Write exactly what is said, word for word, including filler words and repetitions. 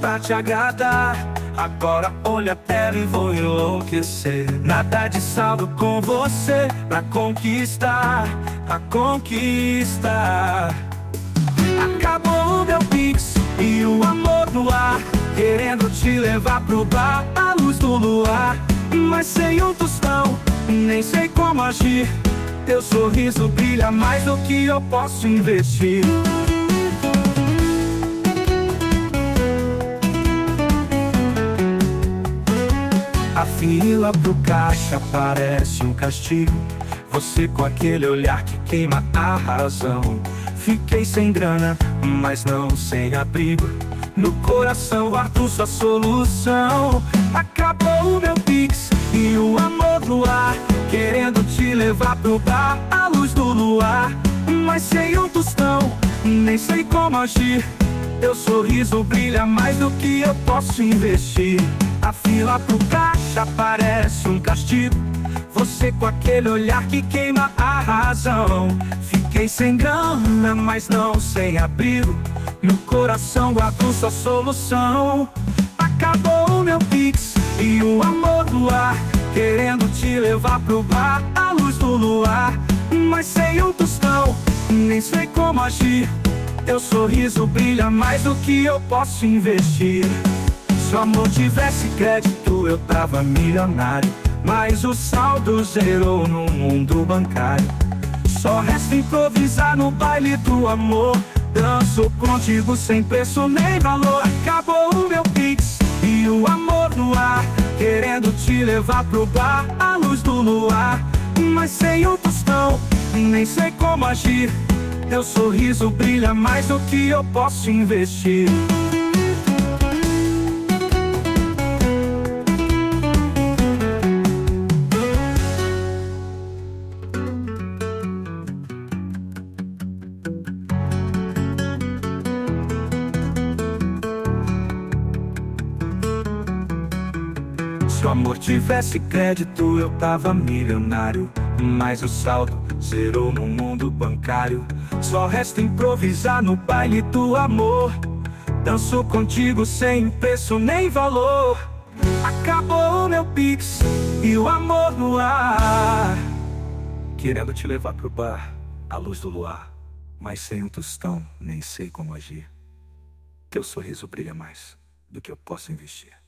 pra te agradar. Agora olha a tela e vou enlouquecer. Nada de saldo com você pra conquistar a conquista. Acabou o meu pix e o amor no ar, querendo te levar pro bar à luz do luar. Mas sem um tostão, nem sei como agir. Teu sorriso brilha mais do que eu posso investir. A fila pro caixa parece um castigo. Você com aquele olhar que queima a razão. Fiquei sem grana, mas não sem abrigo. No coração guardo sua solução. Acabou o meu pix e o amor no ar, querendo te levar pro bar à luz do luar. Mas sem um tostão, nem sei como agir. Teu sorriso brilha mais do que eu posso investir. A fila pro caixa parece um castigo. Você com aquele olhar que queima a razão. Fiquei sem grana, mas não sem abrigo. No coração guardo sua solução. Acabou o meu pix e o amor do ar, querendo te levar pro bar à luz do luar. Mas sem um tostão, nem sei como agir. Teu sorriso brilha mais do que eu posso investir. Se o amor tivesse crédito eu tava milionário, mas o saldo zerou no mundo bancário. Só resta improvisar no baile do amor. Danço contigo sem preço nem valor. Acabou o meu pix e o amor no ar, querendo te levar pro bar à luz do luar. Mas sem um tostão, nem sei como agir. Teu sorriso brilha mais do que eu posso investir. Se o amor tivesse crédito eu tava milionário, mas o saldo zerou no mundo bancário. Só resta improvisar no baile do amor. Danço contigo sem preço nem valor. Acabou o meu pix e o amor no ar, querendo te levar pro bar à luz do luar. Mas sem um tostão, nem sei como agir. Teu sorriso brilha mais do que eu posso investir.